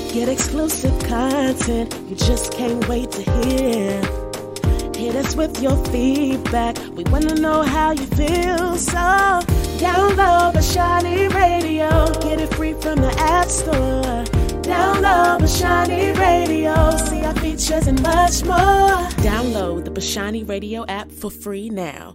Get exclusive content you just can't wait to hear. Hit us with your feedback. We want to know how you feel. So download Bashani Radio. Get it free from the App Store. Download Bashani Radio. See our features and much more. Download the Bashani Radio app for free now.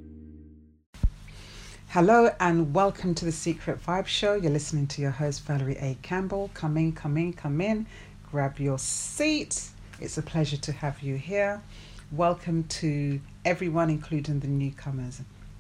Hello and welcome to the Secret Vibe Show. You're listening to your host Valerie A. Campbell. Come in. Grab your seat. It's a pleasure to have you here. Welcome to everyone, including the newcomers.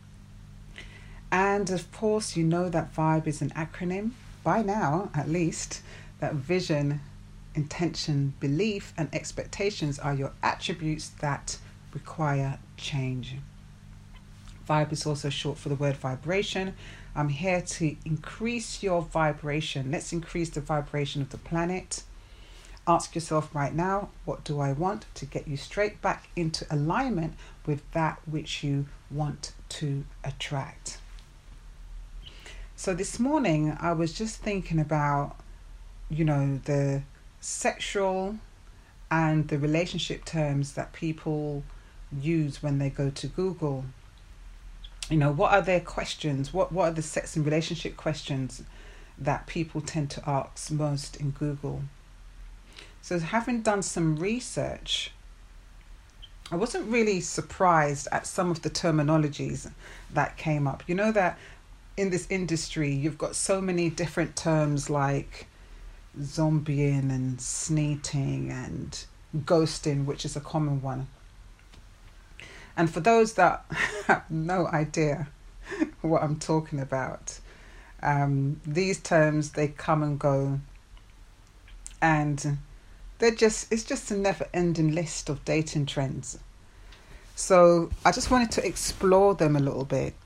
And of course, you know that VIBE is an acronym, by now at least, that vision, intention, belief, and expectations are your attributes that require change. VIBE is also short for the word vibration. I'm here to increase your vibration. Let's increase the vibration of the planet. Ask yourself right now, what do I want to get you straight back into alignment with that which you want to attract? So this morning, I was just thinking about, the sexual and the relationship terms that people use when they go to Google. What are their questions? What are the sex and relationship questions that people tend to ask most in Google? So having done some research, I wasn't really surprised at some of the terminologies that came up. You know that in this industry, you've got so many different terms like zombieing and sneeting and ghosting, which is a common one. And for those that have no idea what I'm talking about, these terms, they come and go, and it's just a never-ending list of dating trends. So I just wanted to explore them a little bit,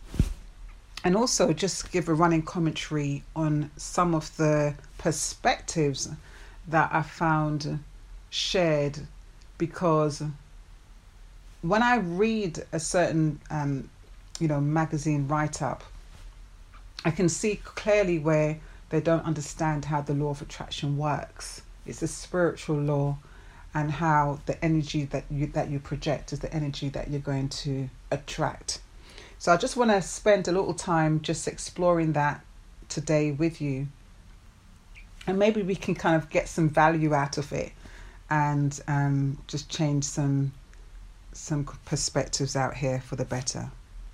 and also just give a running commentary on some of the perspectives that I found shared, because when I read a certain, magazine write-up, I can see clearly where they don't understand how the law of attraction works. It's a spiritual law, and how the energy that you project is the energy that you're going to attract. So I just want to spend a little time just exploring that today with you, and maybe we can kind of get some value out of it, and just change some perspectives out here for the better.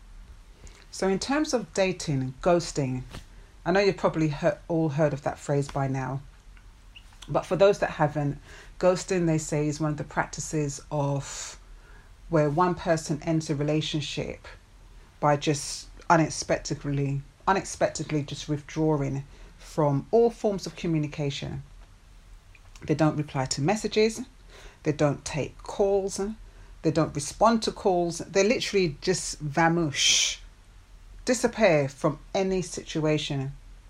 So in terms of dating, ghosting, I know you've probably all heard of that phrase by now, but for those that haven't, ghosting, they say, is one of the practices of where one person ends a relationship by just unexpectedly just withdrawing from all forms of communication. They don't reply to messages, they don't take calls, they don't respond to calls. They literally just vanish, disappear from any situation.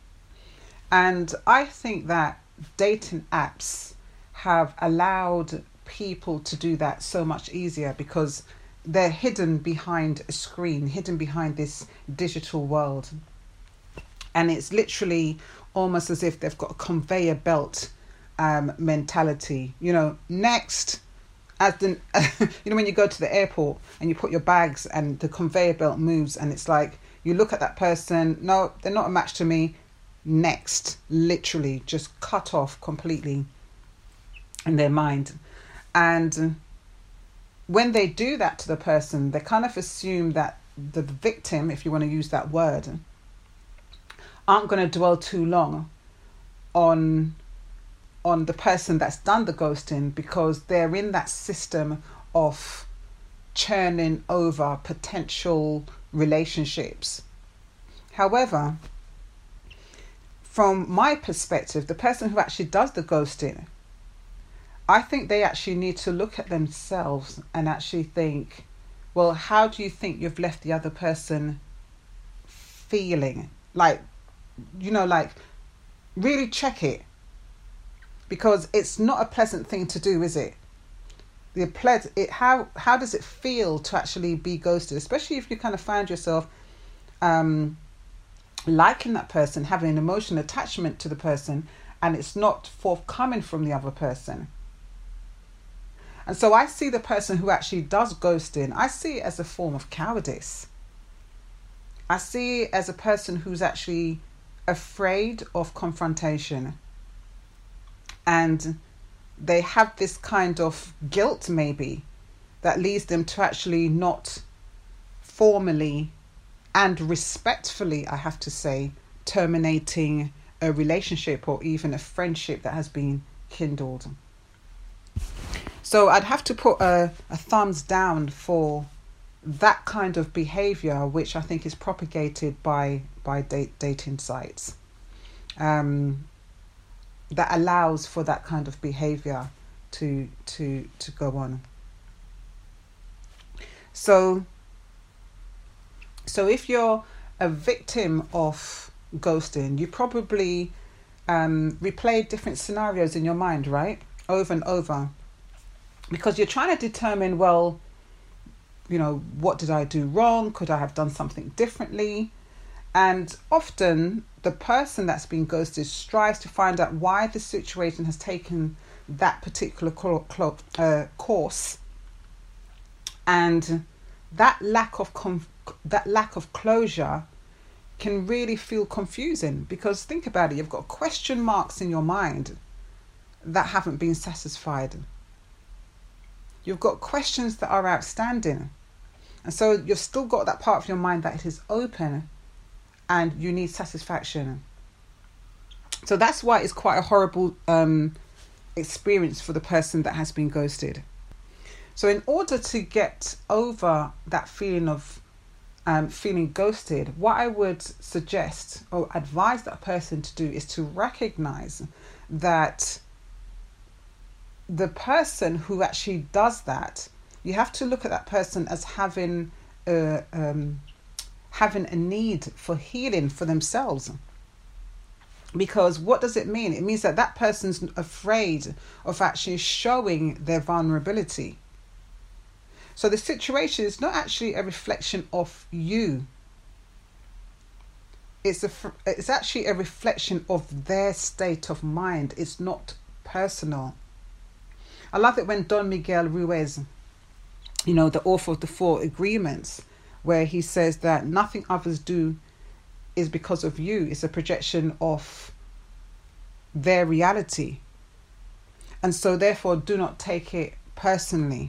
And I think that dating apps have allowed people to do that so much easier, because they're hidden behind a screen, hidden behind this digital world. And it's literally almost as if they've got a conveyor belt mentality. Next. When you go to the airport and you put your bags and the conveyor belt moves, and it's like you look at that person, no, they're not a match to me, next, literally just cut off completely in their mind. And when they do that to the person, they kind of assume that the victim, if you want to use that word, aren't going to dwell too long on the person that's done the ghosting, because they're in that system of churning over potential relationships. However, from my perspective, the person who actually does the ghosting, I think they actually need to look at themselves and actually think, well, how do you think you've left the other person feeling? Really check it. Because it's not a pleasant thing to do, is it? How does it feel to actually be ghosted, especially if you kind of find yourself liking that person, having an emotional attachment to the person, and it's not forthcoming from the other person. And so I see the person who actually does ghosting, I see it as a form of cowardice. I see it as a person who's actually afraid of confrontation, and they have this kind of guilt maybe that leads them to actually not formally and respectfully, I have to say, terminating a relationship or even a friendship that has been kindled. So I'd have to put a thumbs down for that kind of behavior, which I think is propagated by dating sites, that allows for that kind of behavior to go on. So if you're a victim of ghosting, you probably replay different scenarios in your mind, right? Over and over. Because you're trying to determine, well, you know, what did I do wrong? Could I have done something differently? And often the person that's been ghosted strives to find out why the situation has taken that particular course. And that lack of closure can really feel confusing, because think about it, you've got question marks in your mind that haven't been satisfied. You've got questions that are outstanding. And so you've still got that part of your mind that it is open and you need satisfaction. So that's why it's quite a horrible experience for the person that has been ghosted. So in order to get over that feeling of feeling ghosted, what I would suggest or advise that person to do is to recognize that the person who actually does that, you have to look at that person as having a need for healing for themselves. Because what does it mean? It means that that person's afraid of actually showing their vulnerability. So the situation is not actually a reflection of you. It's actually a reflection of their state of mind. It's not personal. I love it when Don Miguel Ruiz, you know, the author of the 4 Agreements, where he says that nothing others do is because of you. It's a projection of their reality. And so therefore do not take it personally.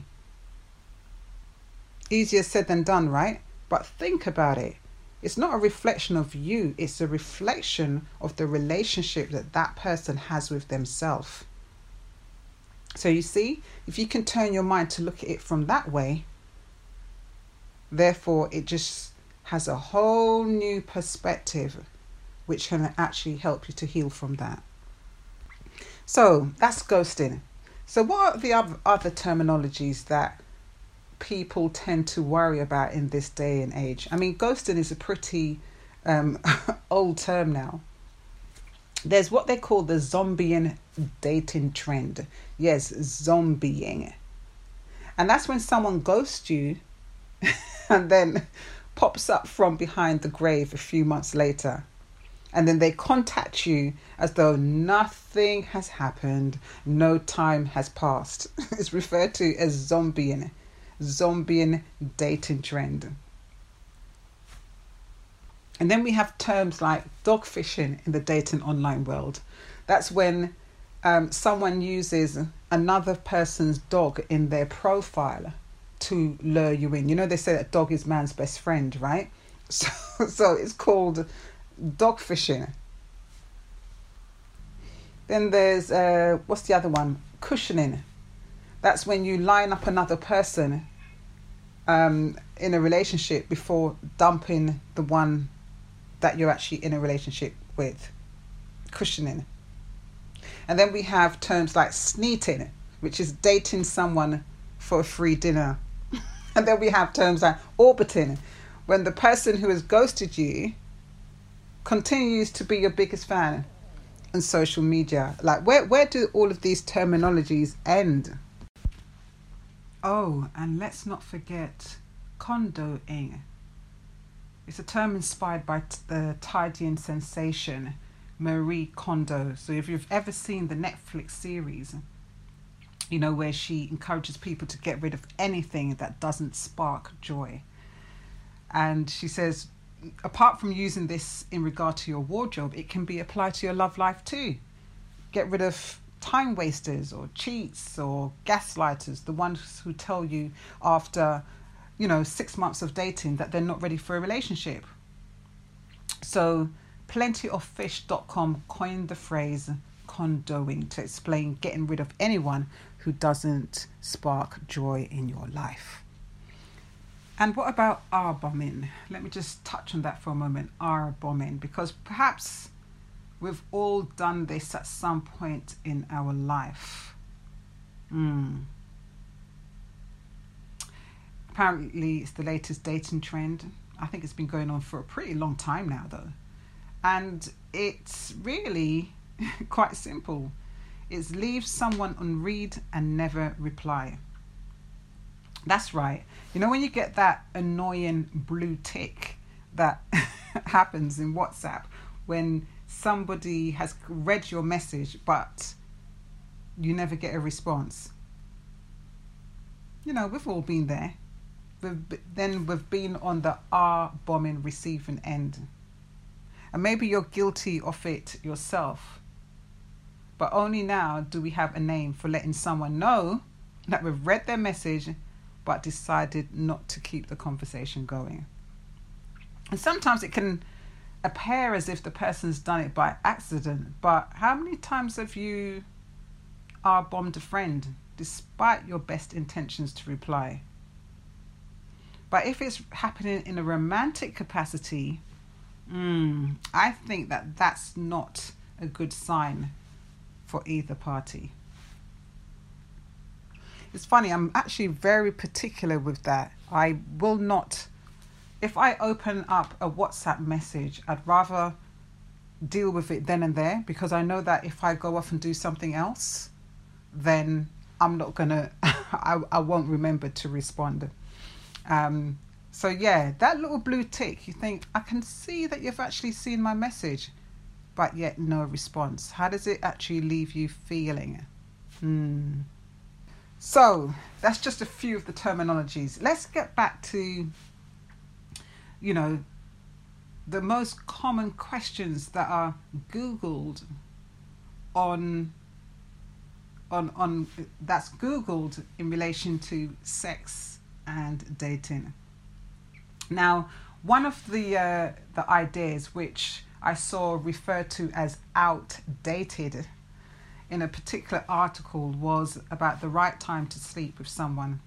Easier said than done, right? But think about it. It's not a reflection of you. It's a reflection of the relationship that that person has with themselves. So you see, if you can turn your mind to look at it from that way, therefore it just has a whole new perspective which can actually help you to heal from that. So that's ghosting. So what are the other terminologies that people tend to worry about in this day and age? I mean, ghosting is a pretty old term now. There's what they call the zombieing dating trend. Yes, zombieing. And that's when someone ghosts you and then pops up from behind the grave a few months later. And then they contact you as though nothing has happened, no time has passed. It's referred to as zombieing dating trend. And then we have terms like dog fishing in the dating online world. That's when someone uses another person's dog in their profile to lure you in. You know, they say that dog is man's best friend, right? So it's called dog fishing. Then there's, what's the other one? Cushioning. That's when you line up another person in a relationship before dumping the one that you're actually in a relationship with. Cushioning. And then we have terms like sneeting, which is dating someone for a free dinner. And then we have terms like orbiting, when the person who has ghosted you continues to be your biggest fan on social media. Like, where do all of these terminologies end? Oh, and let's not forget condoing. It's a term inspired by the tidying sensation Marie Kondo. So if you've ever seen the Netflix series, you know, where she encourages people to get rid of anything that doesn't spark joy. And she says, apart from using this in regard to your wardrobe, it can be applied to your love life too. Get rid of time wasters or cheats or gaslighters, the ones who tell you after, 6 months of dating that they're not ready for a relationship. So plentyoffish.com coined the phrase condoing to explain getting rid of anyone who doesn't spark joy in your life. And what about R-bombing? Let me just touch on that for a moment. R-bombing, because perhaps we've all done this at some point in our life. Apparently it's the latest dating trend. I think it's been going on for a pretty long time now though. And it's really quite simple. It's leave someone on read and never reply. That's right. You know when you get that annoying blue tick that happens in WhatsApp when somebody has read your message but you never get a response? We've all been there. We've been on the R-bombing receiving end. And maybe you're guilty of it yourself. But only now do we have a name for letting someone know that we've read their message but decided not to keep the conversation going. And sometimes it can appear as if the person's done it by accident, but how many times have you R-bombed a friend despite your best intentions to reply? But if it's happening in a romantic capacity, I think that's not a good sign for either party. It's funny, I'm actually very particular with that. I will not, if I open up a WhatsApp message, I'd rather deal with it then and there, because I know that if I go off and do something else, then I'm not gonna, I won't remember to respond. So yeah, that little blue tick, you think, I can see that you've actually seen my message, but yet no response. How does it actually leave you feeling? So that's just a few of the terminologies. Let's get back to, the most common questions that are Googled that's Googled in relation to sex and dating. Now, one of the ideas which I saw referred to as outdated in a particular article was about the right time to sleep with someone.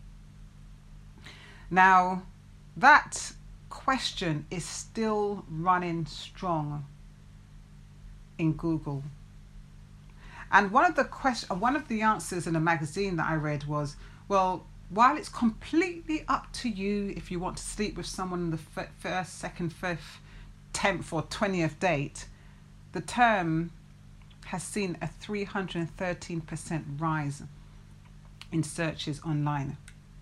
Now, that question is still running strong in Google. And one of the answers in a magazine that I read was, well, while it's completely up to you if you want to sleep with someone on the first, second, fifth, 10th or 20th date, the term has seen a 313% rise in searches online.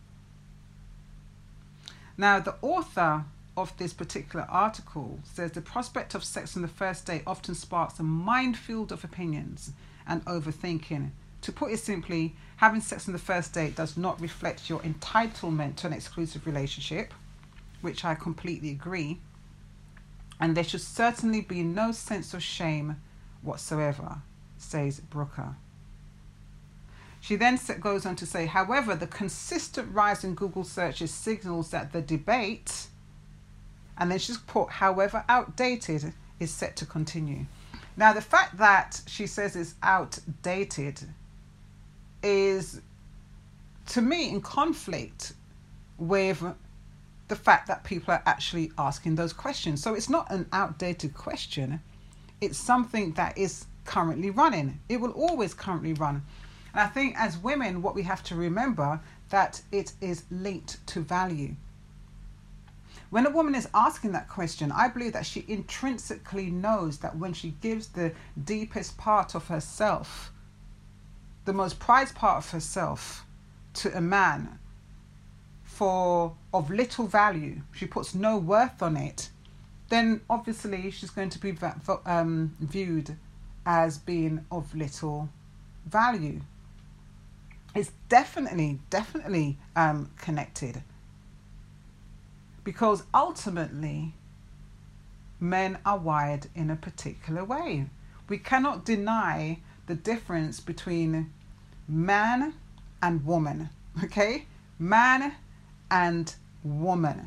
Now, the author of this particular article says the prospect of sex on the first date often sparks a minefield of opinions and overthinking. To put it simply, having sex on the first date does not reflect your entitlement to an exclusive relationship, which I completely agree. And there should certainly be no sense of shame whatsoever, says Brooker. She then goes on to say, however, the consistent rise in Google searches signals that the debate, and then she's put, however outdated, is set to continue. Now, the fact that she says it's outdated is, to me, in conflict with the fact that people are actually asking those questions. So it's not an outdated question. It's something that is currently running. It will always currently run. And I think as women, what we have to remember that it is linked to value. When a woman is asking that question, I believe that she intrinsically knows that when she gives the deepest part of herself, the most prized part of herself, to a man of little value, she puts no worth on it, then obviously she's going to be viewed as being of little value. It's definitely connected, because ultimately men are wired in a particular way. We cannot deny the difference between man and woman, okay? Man and woman.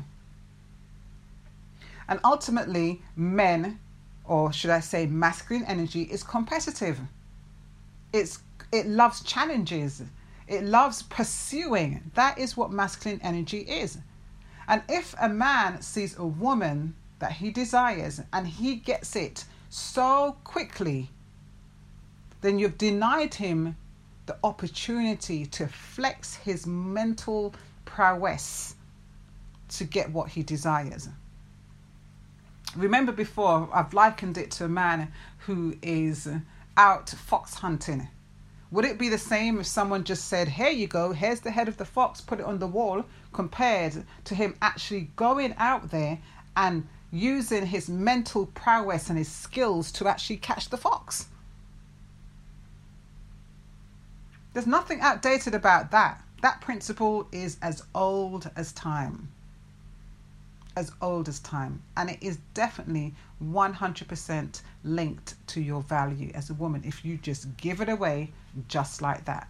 And ultimately, men, or should I say masculine energy, is competitive. It loves challenges. It loves pursuing. That is what masculine energy is. And if a man sees a woman that he desires and he gets it so quickly, then you've denied him the opportunity to flex his mental prowess to get what he desires. Remember before, I've likened it to a man who is out fox hunting. Would it be the same if someone just said, here you go, here's the head of the fox, put it on the wall, compared to him actually going out there and using his mental prowess and his skills to actually catch the fox? There's nothing outdated about that. That principle is as old as time. As old as time. And it is definitely 100% linked to your value as a woman if you just give it away just like that.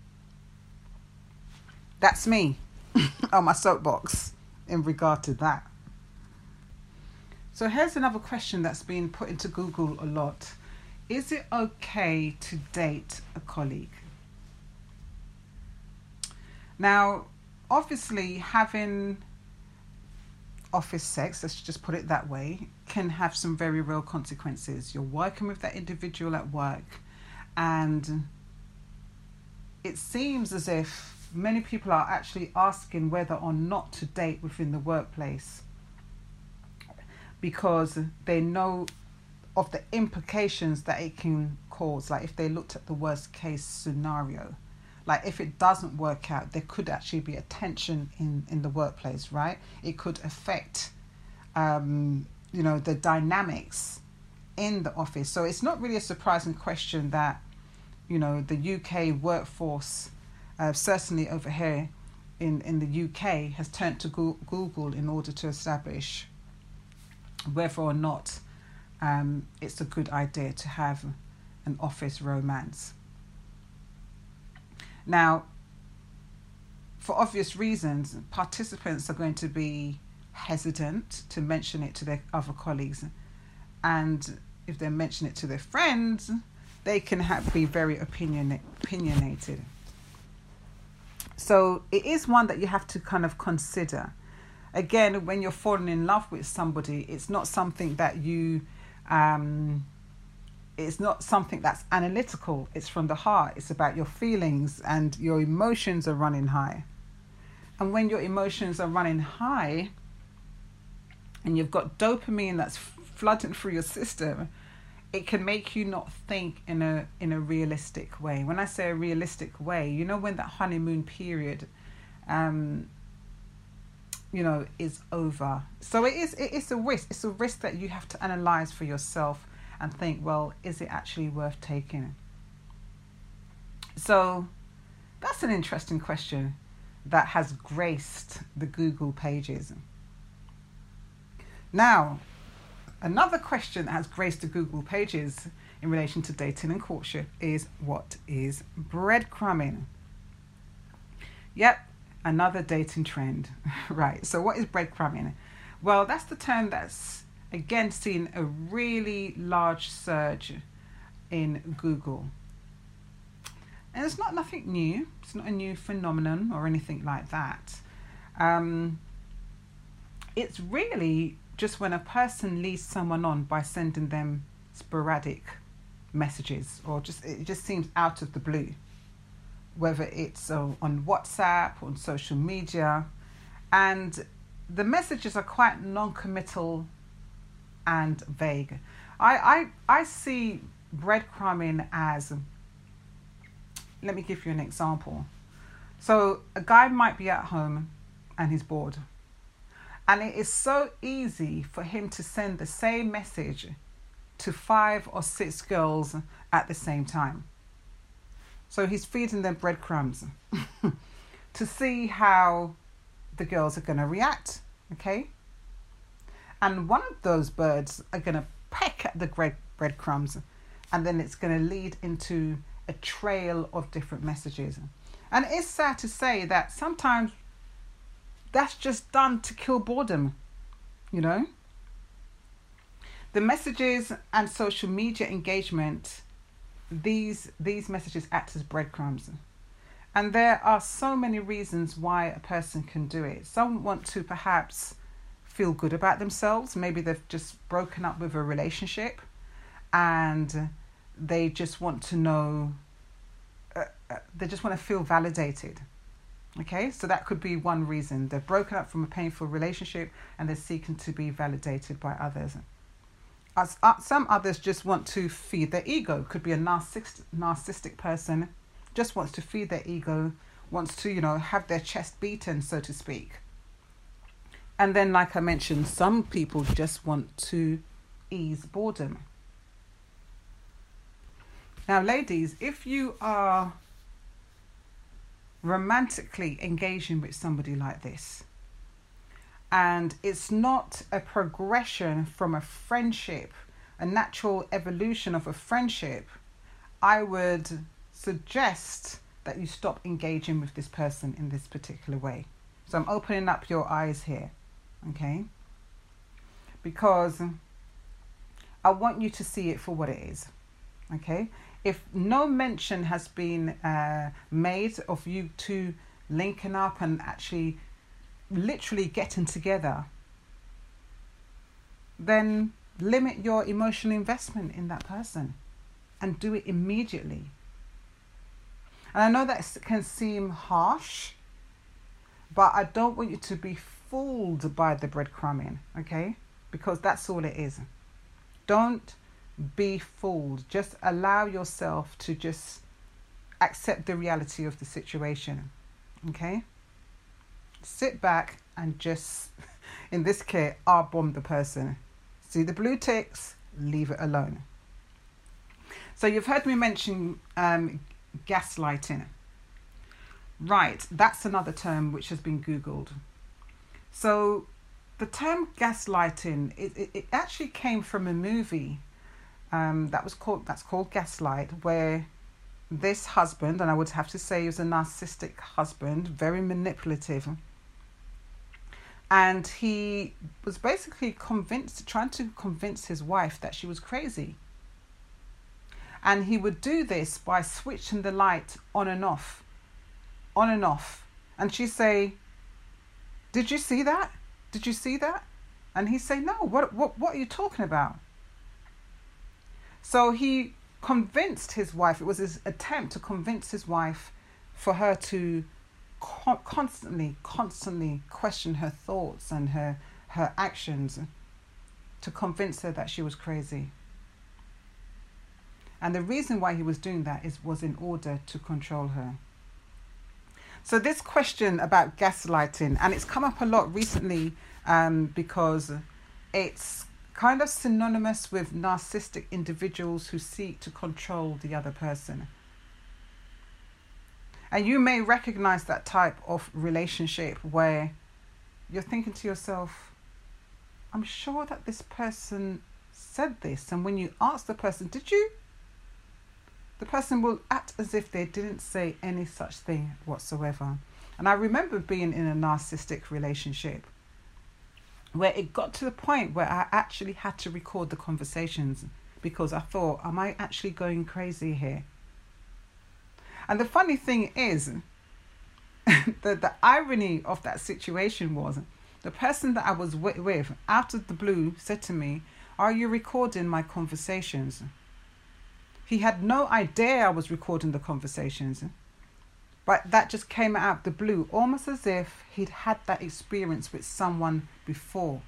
That's me on my soapbox in regard to that. So here's another question that's been put into Google a lot. Is it okay to date a colleague? Now, obviously, having office sex, let's just put it that way, can have some very real consequences. You're working with that individual at work, and it seems as if many people are actually asking whether or not to date within the workplace, because they know of the implications that it can cause. Like if they looked at the worst case scenario, like if it doesn't work out, there could actually be a tension in the workplace, right? It could affect, the dynamics in the office. So it's not really a surprising question that, the UK workforce, certainly over here in the UK, has turned to Google in order to establish whether or not it's a good idea to have an office romance. Now, for obvious reasons, participants are going to be hesitant to mention it to their other colleagues. And if they mention it to their friends, they can be very opinionated. So it is one that you have to kind of consider. Again, when you're falling in love with somebody, it's not something that you... it's not something that's analytical. It's from the heart. It's about your feelings, and your emotions are running high. And when your emotions are running high and you've got dopamine that's flooding through your system, it can make you not think in a realistic way. When I say a realistic way, when that honeymoon period is over. So it's a risk. It's a risk that you have to analyze for yourself and think, well, is it actually worth taking? So that's an interesting question that has graced the Google pages. Now, another question that has graced the Google pages in relation to dating and courtship is, what is breadcrumbing? Yep, another dating trend. Right, so what is breadcrumbing? Well, that's the term that's again seen a really large surge in Google. And it's not nothing new. It's not a new phenomenon or anything like that. It's really just when a person leads someone on by sending them sporadic messages, or it just seems out of the blue, whether it's on WhatsApp, on social media, and the messages are quite non-committal and vague. I see breadcrumbing as, let me give you an example. So a guy might be at home and he's bored, And it is so easy for him to send the same message to 5 or 6 girls at the same time. So he's feeding them breadcrumbs to see how the girls are going to react, okay? And one of those birds are going to peck at the breadcrumbs, and then it's going to lead into a trail of different messages. And it's sad to say that sometimes that's just done to kill boredom, you know? The messages and social media engagement, these messages act as breadcrumbs. And there are so many reasons why a person can do it. Some want to perhaps feel good about themselves. Maybe they've just broken up with a relationship and they just want to know, they just want to feel validated. Okay, so that could be one reason. They've broken up from a painful relationship and they're seeking to be validated by others. Some others just want to feed their ego. Could be a narcissistic person, just wants to feed their ego, wants to, have their chest beaten, so to speak. And then, like I mentioned, some people just want to ease boredom. Now, ladies, if you are romantically engaging with somebody like this, and it's not a progression from a friendship, a natural evolution of a friendship, I would suggest that you stop engaging with this person in this particular way. So I'm opening up your eyes here, okay? Because I want you to see it for what it is, okay? If no mention has been made of you two linking up and actually literally getting together, then limit your emotional investment in that person and do it immediately. And I know that can seem harsh, but I don't want you to be fooled by the breadcrumbing, okay? Because that's all it is. Don't be fooled. Just allow yourself to just accept the reality of the situation, okay? Sit back and just, in this case, R-bomb the person. See the blue ticks, leave it alone. So you've heard me mention gaslighting. Right, that's another term which has been Googled. So the term gaslighting, it actually came from a movie that's called Gaslight, where this husband, and I would have to say he was a narcissistic husband, very manipulative, and he was basically trying to convince his wife that she was crazy. And he would do this by switching the light on and off. And she'd say, "Did you see that? Did you see that?" And he'd say, "No, what are you talking about?" So he convinced his wife, it was his attempt to convince his wife for her to constantly question her thoughts and her actions, to convince her that she was crazy. And the reason why he was doing that was in order to control her. So this question about gaslighting, and it's come up a lot recently because it's kind of synonymous with narcissistic individuals who seek to control the other person. And you may recognize that type of relationship where you're thinking to yourself, I'm sure that this person said this. And when you ask the person, did you? The person will act as if they didn't say any such thing whatsoever. And I remember being in a narcissistic relationship where it got to the point where I actually had to record the conversations because I thought, am I actually going crazy here? And the funny thing is, the irony of that situation was, the person that I was with, out of the blue, said to me, "Are you recording my conversations?" He had no idea I was recording the conversations, but that just came out of the blue, almost as if he'd had that experience with someone before.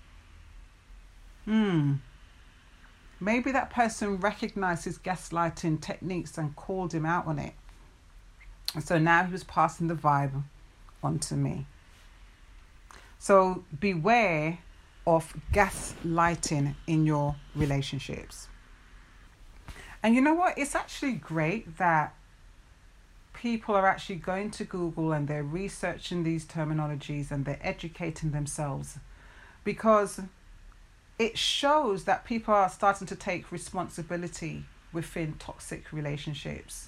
Maybe that person recognized his gaslighting techniques and called him out on it. And so now he was passing the vibe on to me. So beware of gaslighting in your relationships. And you know what? It's actually great that people are actually going to Google and they're researching these terminologies and they're educating themselves, because it shows that people are starting to take responsibility within toxic relationships.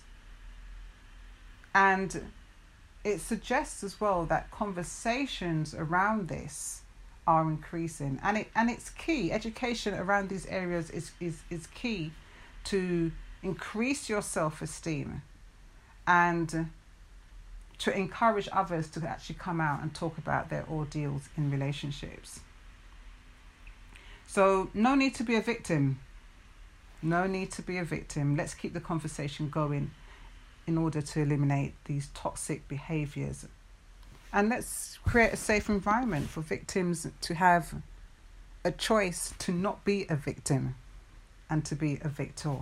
And it suggests as well that conversations around this are increasing, and it's key. Education around these areas is key to increase your self-esteem and to encourage others to actually come out and talk about their ordeals in relationships. So no need to be a victim. No need to be a victim. Let's keep the conversation going in order to eliminate these toxic behaviors. And let's create a safe environment for victims to have a choice to not be a victim and to be a victor.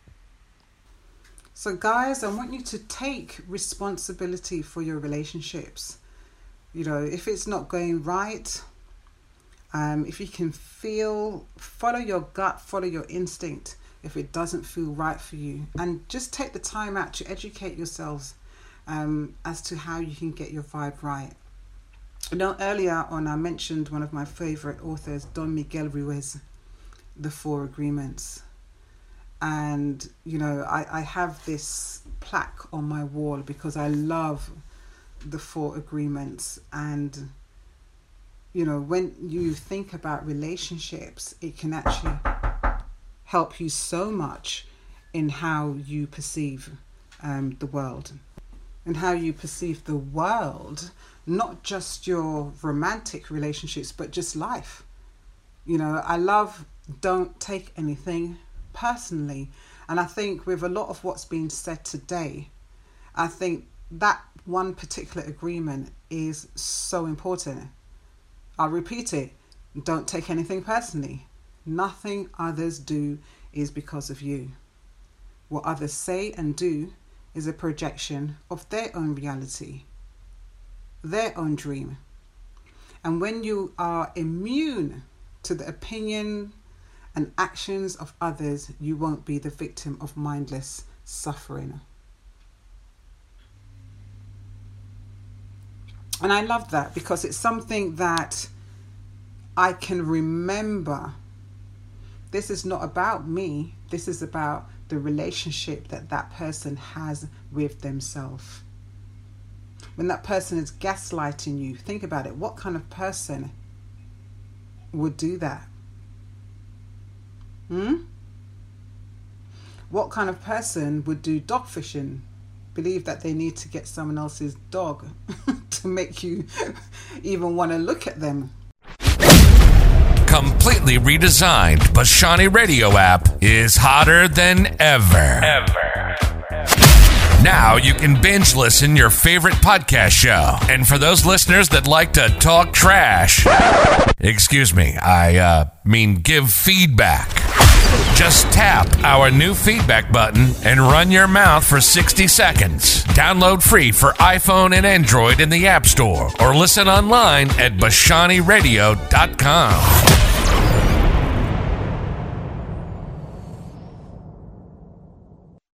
So guys, I want you to take responsibility for your relationships. You know, if it's not going right, if you can follow your gut, follow your instinct if it doesn't feel right for you. And just take the time out to educate yourselves as to how you can get your vibe right. You know, earlier on I mentioned one of my favorite authors, Don Miguel Ruiz, The 4 Agreements. And, you know, I have this plaque on my wall because I love the 4 Agreements. And, you know, when you think about relationships, it can actually help you so much in how you perceive the world. And how you perceive the world, not just your romantic relationships, but just life. You know, I love don't take anything personally. And I think with a lot of what's being said today, I think that one particular agreement is so important. I'll repeat it. Don't take anything personally. Nothing others do is because of you. What others say and do is a projection of their own reality, their own dream. And when you are immune to the opinion and actions of others, you won't be the victim of mindless suffering. And I love that because it's something that I can remember. This is not about me. This is about the relationship that that person has with themselves. When that person is gaslighting you, think about it. What kind of person would do that? What kind of person would do dog fishing? Believe that they need to get someone else's dog to make you even want to look at them. Completely redesigned Bashani Radio app is hotter than ever. Now you can binge listen your favorite podcast show. And for those listeners that like to talk trash, excuse me, I mean give feedback. Just tap our new feedback button and run your mouth for 60 seconds. Download free for iPhone and Android in the App Store or listen online at BashaniRadio.com.